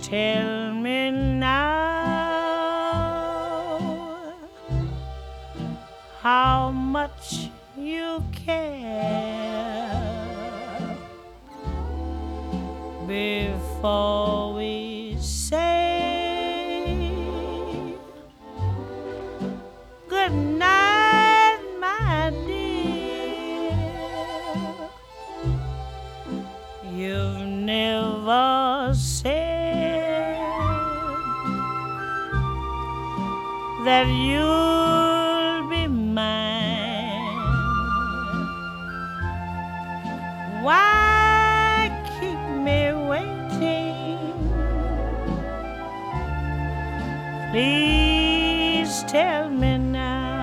Tell me now how much you care before we say good night, my dear. You've never said that you'll be mine. Why keep me waiting? Please tell me now.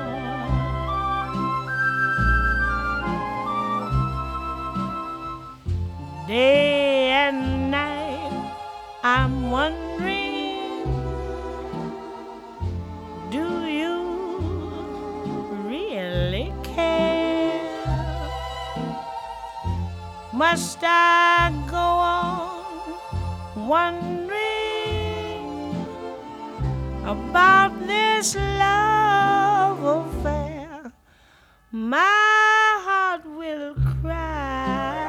Day and night I'm wondering, do you really care? Must I go on wondering about this love affair? My heart will cry,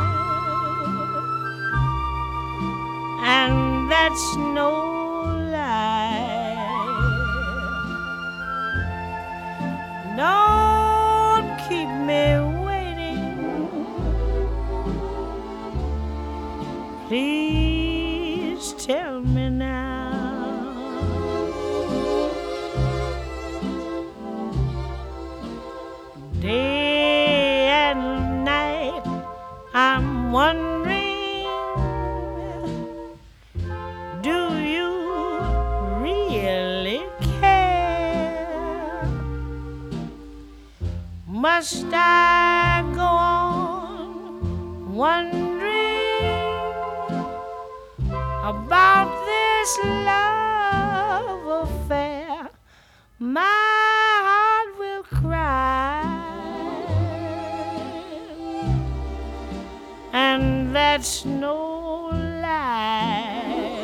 and that's no lie. Don't keep me waiting. Please tell me now. Day and night I'm wondering, do you really care? Must I go on wondering about this love affair? My heart will cry, and that's no lie.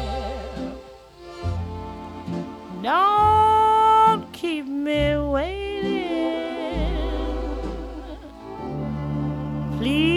Don't keep me waiting. Please